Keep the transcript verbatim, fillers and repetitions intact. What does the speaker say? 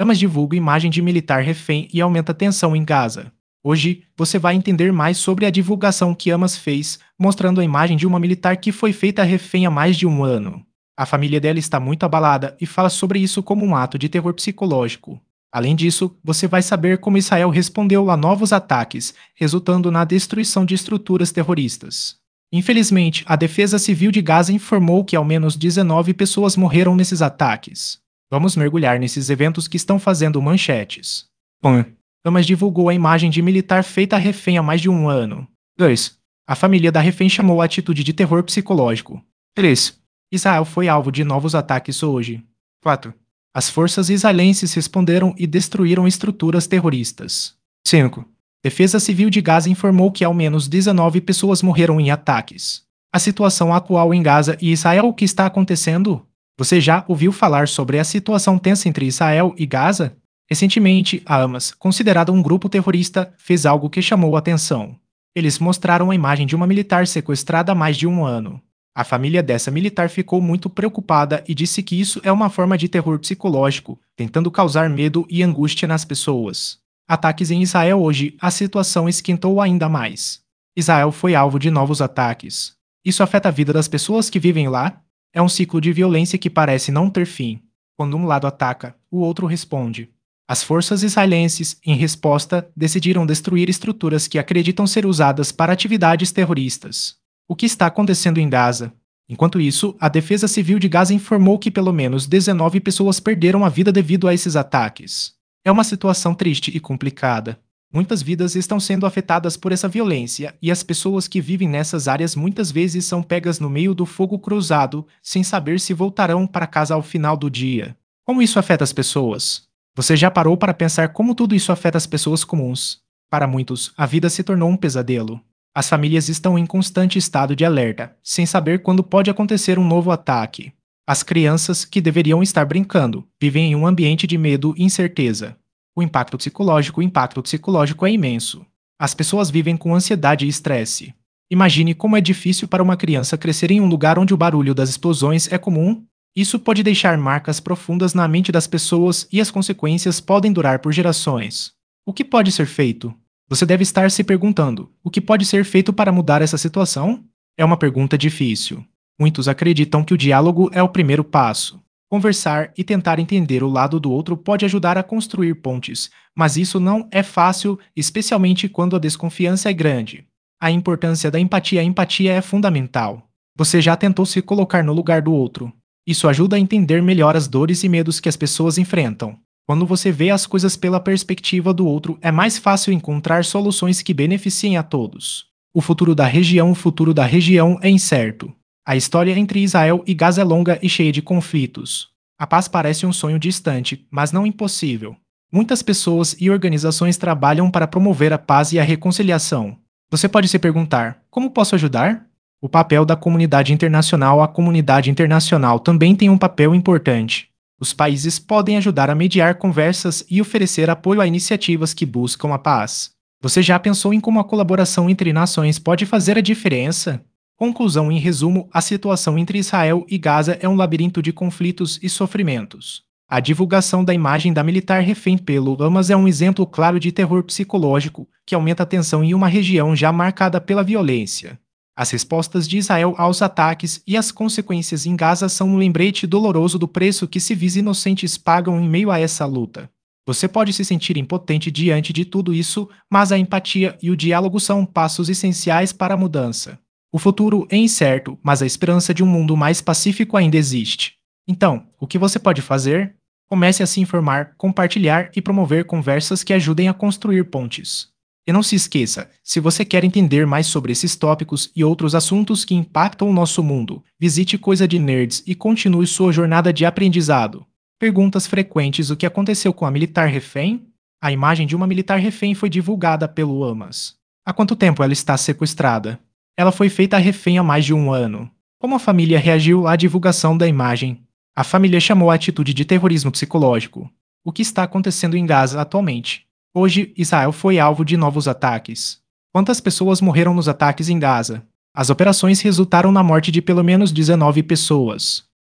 Hamas divulga imagem de militar refém e aumenta a tensão em Gaza. Hoje, você vai entender mais sobre a divulgação que Hamas fez, mostrando a imagem de uma militar que foi feita refém há mais de um ano. A família dela está muito abalada e fala sobre isso como um ato de terror psicológico. Além disso, você vai saber como Israel respondeu a novos ataques, resultando na destruição de estruturas terroristas. Infelizmente, a Defesa Civil de Gaza informou que ao menos dezenove pessoas morreram nesses ataques. Vamos mergulhar nesses eventos que estão fazendo manchetes. um. Hamas divulgou a imagem de militar feita refém há mais de um ano. dois. A família da refém chamou a atitude de terror psicológico. três. Israel foi alvo de novos ataques hoje. quatro. As forças israelenses responderam e destruíram estruturas terroristas. cinco. Defesa Civil de Gaza informou que ao menos dezenove pessoas morreram em ataques. A situação atual em Gaza e Israel, o que está acontecendo? Você já ouviu falar sobre a situação tensa entre Israel e Gaza? Recentemente, a Hamas, considerada um grupo terrorista, fez algo que chamou a atenção. Eles mostraram a imagem de uma militar sequestrada há mais de um ano. A família dessa militar ficou muito preocupada e disse que isso é uma forma de terror psicológico, tentando causar medo e angústia nas pessoas. Ataques em Israel hoje, a situação esquentou ainda mais. Israel foi alvo de novos ataques. Isso afeta a vida das pessoas que vivem lá? É um ciclo de violência que parece não ter fim. Quando um lado ataca, o outro responde. As forças israelenses, em resposta, decidiram destruir estruturas que acreditam ser usadas para atividades terroristas. O que está acontecendo em Gaza? Enquanto isso, a Defesa Civil de Gaza informou que pelo menos dezenove pessoas perderam a vida devido a esses ataques. É uma situação triste e complicada. Muitas vidas estão sendo afetadas por essa violência e as pessoas que vivem nessas áreas muitas vezes são pegas no meio do fogo cruzado, sem saber se voltarão para casa ao final do dia. Como isso afeta as pessoas? Você já parou para pensar como tudo isso afeta as pessoas comuns? Para muitos, a vida se tornou um pesadelo. As famílias estão em constante estado de alerta, sem saber quando pode acontecer um novo ataque. As crianças, que deveriam estar brincando, vivem em um ambiente de medo e incerteza. O impacto psicológico, o impacto psicológico é imenso. As pessoas vivem com ansiedade e estresse. Imagine como é difícil para uma criança crescer em um lugar onde o barulho das explosões é comum. Isso pode deixar marcas profundas na mente das pessoas e as consequências podem durar por gerações. O que pode ser feito? Você deve estar se perguntando: o que pode ser feito para mudar essa situação? É uma pergunta difícil. Muitos acreditam que o diálogo é o primeiro passo. Conversar e tentar entender o lado do outro pode ajudar a construir pontes, mas isso não é fácil, especialmente quando a desconfiança é grande. A importância da empatia. A empatia é fundamental. Você já tentou se colocar no lugar do outro? Isso ajuda a entender melhor as dores e medos que as pessoas enfrentam. Quando você vê as coisas pela perspectiva do outro, é mais fácil encontrar soluções que beneficiem a todos. O futuro da região. O futuro da região é incerto. A história entre Israel e Gaza é longa e cheia de conflitos. A paz parece um sonho distante, mas não impossível. Muitas pessoas e organizações trabalham para promover a paz e a reconciliação. Você pode se perguntar: como posso ajudar? O papel da comunidade internacional. A comunidade internacional também tem um papel importante. Os países podem ajudar a mediar conversas e oferecer apoio a iniciativas que buscam a paz. Você já pensou em como a colaboração entre nações pode fazer a diferença? Conclusão. Em resumo, a situação entre Israel e Gaza é um labirinto de conflitos e sofrimentos. A divulgação da imagem da militar refém pelo Hamas é um exemplo claro de terror psicológico que aumenta a tensão em uma região já marcada pela violência. As respostas de Israel aos ataques e as consequências em Gaza são um lembrete doloroso do preço que civis inocentes pagam em meio a essa luta. Você pode se sentir impotente diante de tudo isso, mas a empatia e o diálogo são passos essenciais para a mudança. O futuro é incerto, mas a esperança de um mundo mais pacífico ainda existe. Então, o que você pode fazer? Comece a se informar, compartilhar e promover conversas que ajudem a construir pontes. E não se esqueça, se você quer entender mais sobre esses tópicos e outros assuntos que impactam o nosso mundo, visite Coisa de Nerds e continue sua jornada de aprendizado. Perguntas frequentes: o que aconteceu com a militar refém? A imagem de uma militar refém foi divulgada pelo Hamas. Há quanto tempo ela está sequestrada? Ela foi feita refém há mais de um ano. Como a família reagiu à divulgação da imagem? A família chamou a atitude de terrorismo psicológico. O que está acontecendo em Gaza atualmente? Hoje, Israel foi alvo de novos ataques. Quantas pessoas morreram nos ataques em Gaza? As operações resultaram na morte de pelo menos dezenove pessoas.